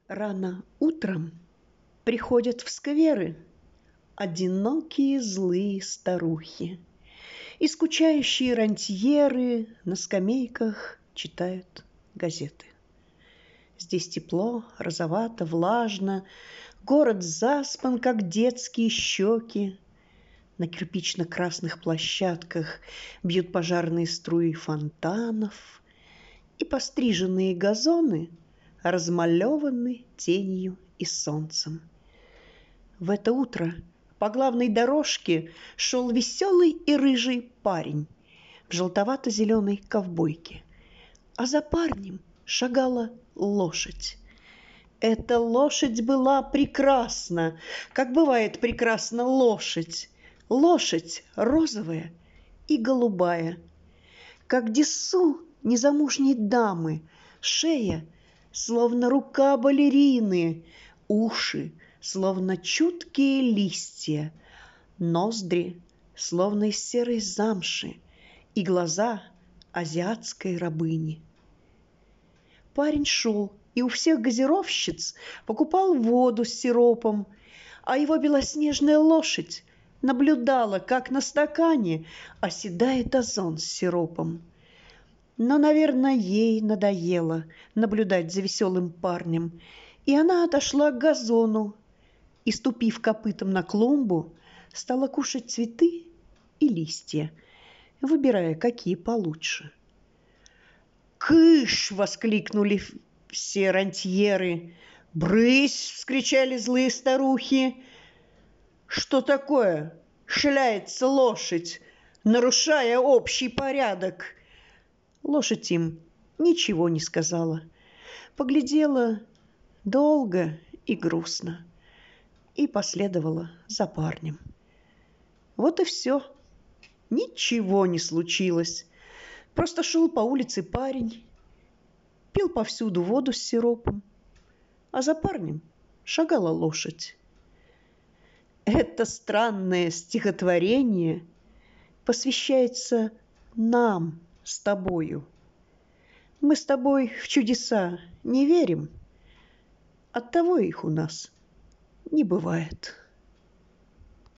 Рано утром приходят в скверы одинокие злые старухи, и скучающие рантьеры на скамейках читают газеты. Здесь тепло, розовато, влажно, город заспан, как детские щеки. На кирпично-красных площадках бьют пожарные струи фонтанов, и постриженные газоны размалеваны тенью и солнцем. В это утро по главной дорожке шел веселый и рыжий парень в желтовато-зеленой ковбойке, а за парнем шагала лошадь. Эта лошадь была прекрасна, как бывает прекрасна лошадь. Лошадь розовая и голубая, как десу незамужней дамы, шея, словно рука балерины, уши, словно чуткие листья, ноздри, словно из серой замши, и глаза азиатской рабыни. Парень шел и у всех газировщиц покупал воду с сиропом, а его белоснежная лошадь наблюдала, как на стакане оседает озон с сиропом. Но, наверное, ей надоело наблюдать за веселым парнем, и она отошла к газону и, ступив копытом на клумбу, стала кушать цветы и листья, выбирая, какие получше. «Кыш!» — воскликнули все рантьеры. «Брысь!» — вскричали злые старухи. «Что такое? Шляется лошадь, нарушая общий порядок!» Лошадь им ничего не сказала, поглядела долго и грустно и последовала за парнем. Вот и все. Ничего не случилось. Просто шел по улице парень, пил повсюду воду с сиропом, а за парнем шагала лошадь. Это странное стихотворение посвящается нам с тобою. Мы с тобой в чудеса не верим, оттого их у нас не бывает.